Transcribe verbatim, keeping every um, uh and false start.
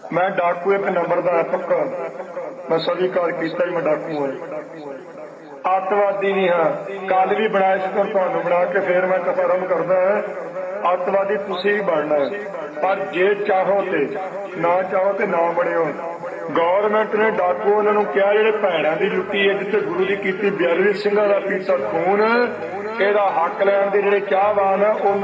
मैं डाकू एक नंबर का पक्का मैं स्वीकार किया मैं डाकू हाँ अतवादी नहीं हाँ कल भी बनाया से तुहानू बना के फिर मैं कफरम करदा है अतवादी तुसी भी बनना है पर जे चाहो ते ना चाहो ते ना बनियो। गौरमेंट ने डाकू उन्होंने कहा जिहड़े भैणां दी लुट्टी है जिथे गुरु की कीती बयालीस सिंघां दा पीता खून ਇਹਦਾ हक लैण दे जिहड़े चाहवान है